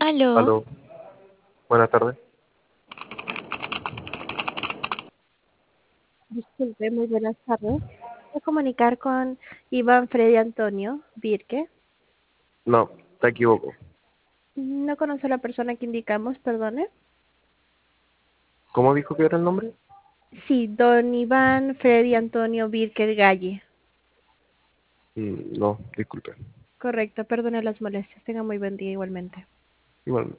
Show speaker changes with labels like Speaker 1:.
Speaker 1: Aló,
Speaker 2: Aló, buenas tardes.
Speaker 1: disculpe, muy buenas tardes. ¿Puedo comunicar con Iván Freddy Antonio Virque?
Speaker 2: No, te equivoco.
Speaker 1: No conoce a la persona que indicamos, perdone.
Speaker 2: ¿Cómo dijo que era el nombre?
Speaker 1: Sí, don Iván Freddy Antonio Virque Galle.
Speaker 2: No, disculpe.
Speaker 1: Correcto, perdone las molestias. Tenga muy buen día igualmente.
Speaker 2: Igual.